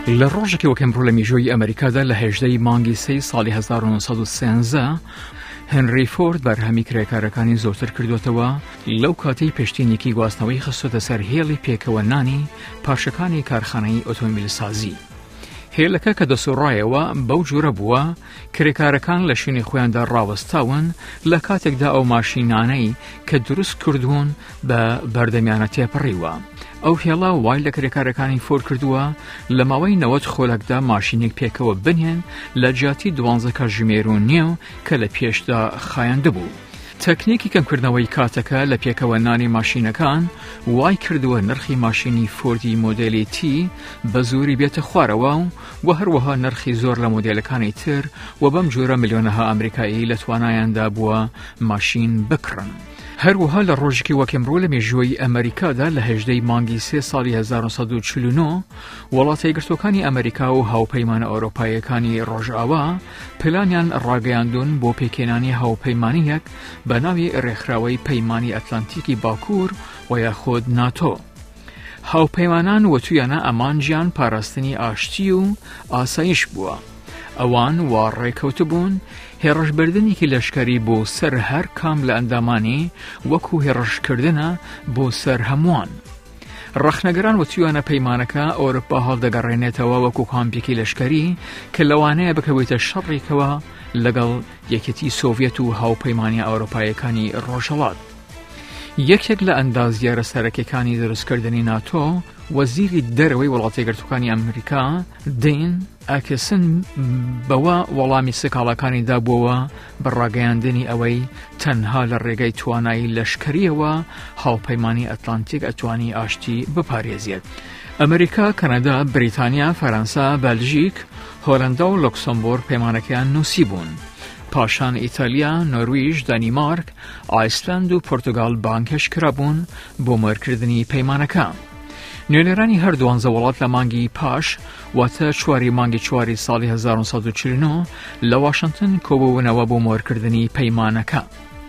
لە ڕۆژێکی وەک ئەمڕۆ لە میژۆی ئەمریکادا لە 18 مانگی 3 ساڵی 1913 هێنری فۆرد بەرهەمی کرێکارەکانی زۆرتر کردوێتەوە لەو کاتەی پێشتینێکی گواستنەوەی خستۆتە سەر هێڵی پێکەوەنانی پارچەکانی کارخانەی ئۆتۆمۆبیلسازی. هێلەکە کە دەسوڕایەوە بەو جوورە بووە کرێکارەکان لە شوێنی خۆیاندا ڕاوەستاون لە کاتێکدا ئەو ماشینانەی کە دروست کردوون بە بەردەمیانە تێپەڕیوە. ئەو هێڵە وای لە کرێکارەکانی فۆرد کردووە لە ماوەی 90 خۆلەکدا ماشینێک پێکەوە بنێن لە جیاتی 12 کاتژمێر و نیو کە لە پێشدا خایاندە بوو. تەکنیکی کەمکردنەوەی کاتەکە لە پێکەوەنانی ماشینەکان وای کردووە نرخی ماشینی فۆردی مۆدێلی تی بە زووری بێتە خوارەوە و هەروەها نرخی زۆر لە مۆدێلەکانی تر و بەم جۆرە ملیۆنەها ئەمریکایی لە توانایاندا بووە ماشین بکڕن. هەروەها لە ڕۆژێکی وەک ئەمڕۆ لە مێژووی ئەمریکادا لە 18 مانگی 3 ساڵی 1949 وڵاتە یەکگرتووەکانی ئەمریکا و هاوپەیمانە ئەوروپایەکانی ڕۆژئاوا پلانیان ڕاگەیاندون بۆ پێکێنانی هاوپەیمانیەک بە ناوی ڕێکخراوەی پەیمانی ئەتلانتیکی باکوور و یاخۆد ناتۆ. هاوپەیمانان وەتویانە ئەمان گیان پاراستنی ئاشتی و ئاسایش بووە. ئەوان وا ڕێکەوتبوون هێڕشبردنێکی لەشکری بۆ سەر هەر کام لە ئەندامانی وەکو هێڕشکردنە بۆ سەر هەمووان. ڕەخنەگەران وتویانە پەیمانەکە ئەوروپا هەڵدەگەڕێنێتەوە وەکو کامپێکی لەشکری کە لەوانەیە بکەوێتە شەڕێکەوە لەگەڵ یەکێتی سۆڤیەت و هاوپەیمانی ئەوروپایەکانی ڕۆژهەڵات. یەکێک لە ئەندازیارە سەرەکیەکانی دروستکردنی ناتۆ وەزیری دەرەوەی وڵاتە یەکگرتووەکانی ئەمریکا دین ئاکسن بەوە وەڵامی سکاڵەکانی دابووەوە بە ڕاگەیاندنی ئەوەی تەنها لە ڕێگەی توانایی لەشکریەوە هاوپەیمانی ئەتلانتیک ئەتوانی ئاشتی بپارێزێت. ئەمریکا، کەنەدا، بریتانیا، فەرەنسا، بەلژیک، هۆلەندا و لوکسەمبۆرگ پەیمانەکەیان نووسی بوون. پاشان ئیتالیا، نۆرویژ، دانیمارک، ئایسلند و پۆرتوگال بانکەش کرابوون بۆ مەرکردنی پەیمانەکە. نوێنەرانی هەردووانزە وڵات لە مانگی پاش واتە 4 مانگی 4 ساڵی 1949 لە واشنگتن کۆبوونەوە بۆ مۆرکردنی پەیمانەکە.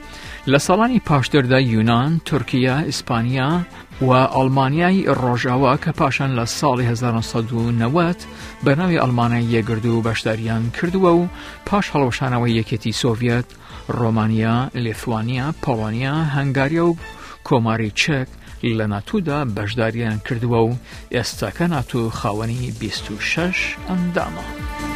لە ساڵانی پاشتردا یونان، تورکیا، ئیسپانیا و ئەڵمانیای ڕۆژئاوا کە پاشان لە ساڵی 1990 بە ناوی ئەڵمانای یەکگرتوو بەشداریان کردووە و پاش هەڵەوەشانەوەی یەکێتی سۆڤیەت، ڕۆمانیا، لیتوانیا، پۆڵۆنیا، هەنگاریا و کۆماری چێک لە ناتوودا بەشداریان کردووە و ئێستاکە ناتوو خاوەنی 26 ئەندامە.